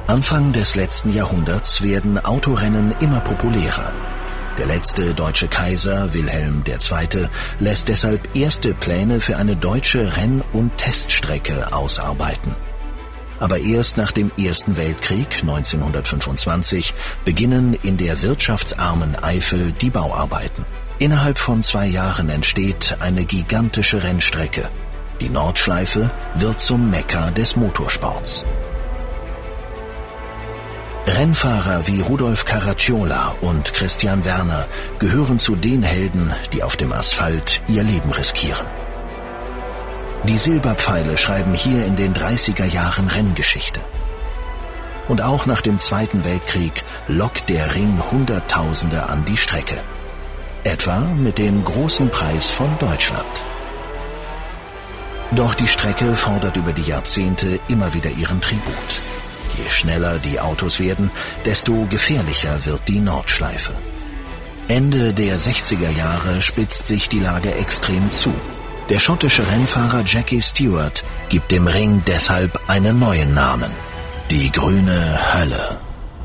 Anfang des letzten Jahrhunderts werden Autorennen immer populärer. Der letzte deutsche Kaiser, Wilhelm II., lässt deshalb erste Pläne für eine deutsche Renn- und Teststrecke ausarbeiten. Aber erst nach dem Ersten Weltkrieg 1925 beginnen in der wirtschaftsarmen Eifel die Bauarbeiten. Innerhalb von 2 Jahren entsteht eine gigantische Rennstrecke. Die Nordschleife wird zum Mekka des Motorsports. Rennfahrer wie Rudolf Caracciola und Christian Werner gehören zu den Helden, die auf dem Asphalt ihr Leben riskieren. Die Silberpfeile schreiben hier in den 30er Jahren Renngeschichte. Und auch nach dem Zweiten Weltkrieg lockt der Ring Hunderttausende an die Strecke. Etwa mit dem Großen Preis von Deutschland. Doch die Strecke fordert über die Jahrzehnte immer wieder ihren Tribut. Je schneller die Autos werden, desto gefährlicher wird die Nordschleife. Ende der 60er Jahre spitzt sich die Lage extrem zu. Der schottische Rennfahrer Jackie Stewart gibt dem Ring deshalb einen neuen Namen: die Grüne Hölle.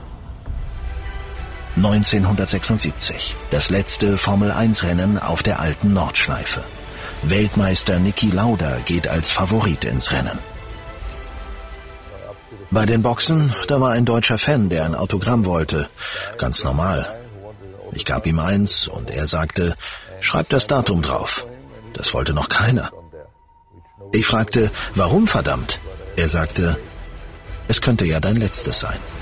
1976, das letzte Formel-1-Rennen auf der alten Nordschleife. Weltmeister Niki Lauda geht als Favorit ins Rennen. Bei den Boxen, da war ein deutscher Fan, der ein Autogramm wollte. Ganz normal. Ich gab ihm eins und er sagte, schreib das Datum drauf. Das wollte noch keiner. Ich fragte, warum verdammt? Er sagte, es könnte ja dein letztes sein.